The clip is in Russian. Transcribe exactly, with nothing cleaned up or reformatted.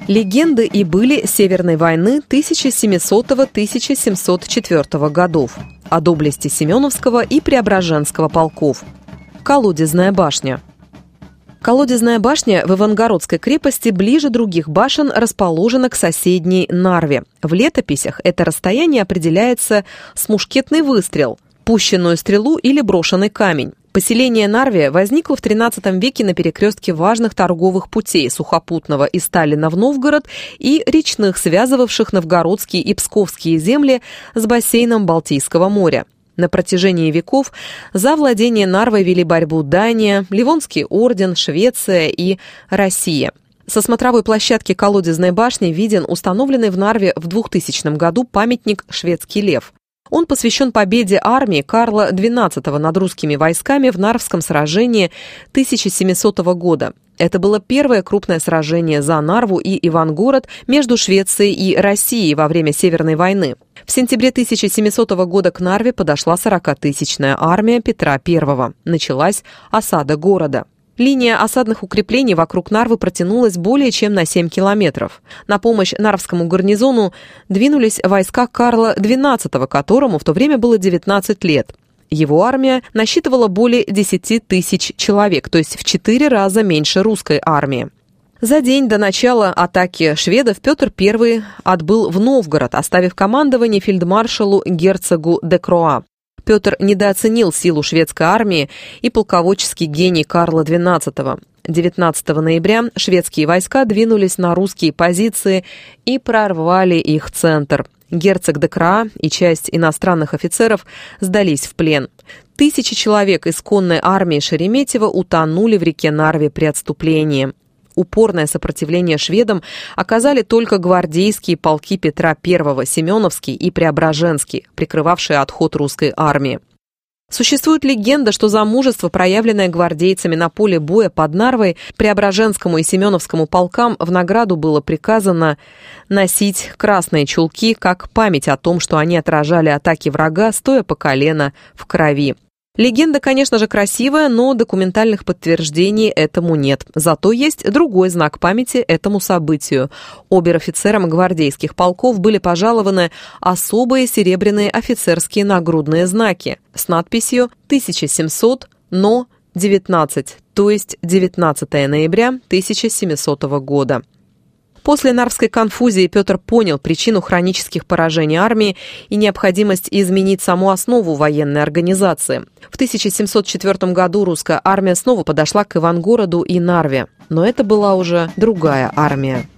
Легенды и были Северной войны тысяча семисотого — тысяча семьсот четвёртого годов, о доблести Семеновского и Преображенского полков. Колодезная башня. Колодезная башня в Ивангородской крепости ближе других башен расположена к соседней Нарве. В летописях это расстояние определяется с мушкетный выстрел, пущенную стрелу или брошенный камень. Поселение Нарве возникло в тринадцатом веке на перекрестке важных торговых путей сухопутного из Таллина в Новгород и речных, связывавших новгородские и псковские земли с бассейном Балтийского моря. На протяжении веков за владение Нарвой вели борьбу Дания, Ливонский орден, Швеция и Россия. Со смотровой площадки Колодезной башни виден установленный в Нарве в двухтысячном году памятник «Шведский лев». Он посвящен победе армии Карла двенадцатого над русскими войсками в Нарвском сражении тысяча семисотого года. Это было первое крупное сражение за Нарву и Ивангород между Швецией и Россией во время Северной войны. В сентябре тысяча семисотого года к Нарве подошла сорокатысячная армия Петра Первого. Началась осада города. Линия осадных укреплений вокруг Нарвы протянулась более чем на семь километров. На помощь нарвскому гарнизону двинулись войска Карла двенадцатого, которому в то время было девятнадцать лет. Его армия насчитывала более десяти тысяч человек, то есть в четыре раза меньше русской армии. За день до начала атаки шведов Петр Первый отбыл в Новгород, оставив командование фельдмаршалу герцогу де Круа. Петр недооценил силу шведской армии и полководческий гений Карла двенадцатого. девятнадцатого ноября шведские войска двинулись на русские позиции и прорвали их центр. Герцог де Круа и часть иностранных офицеров сдались в плен. Тысячи человек из конной армии Шереметьева утонули в реке Нарве при отступлении. Упорное сопротивление шведам оказали только гвардейские полки Петра Первого, Семеновский и Преображенский, прикрывавшие отход русской армии. Существует легенда, что за мужество, проявленное гвардейцами на поле боя под Нарвой, Преображенскому и Семеновскому полкам в награду было приказано носить красные чулки как память о том, что они отражали атаки врага, стоя по колено в крови. Легенда, конечно же, красивая, но документальных подтверждений этому нет. Зато есть другой знак памяти этому событию. Обер-офицерам гвардейских полков были пожалованы особые серебряные офицерские нагрудные знаки с надписью тысяча семьсот, но девятнадцать, то есть девятнадцатого ноября тысяча семисотого года. После Нарвской конфузии Петр понял причину хронических поражений армии и необходимость изменить саму основу военной организации. В тысяча семьсот четвёртом году русская армия снова подошла к Ивангороду и Нарве, но это была уже другая армия.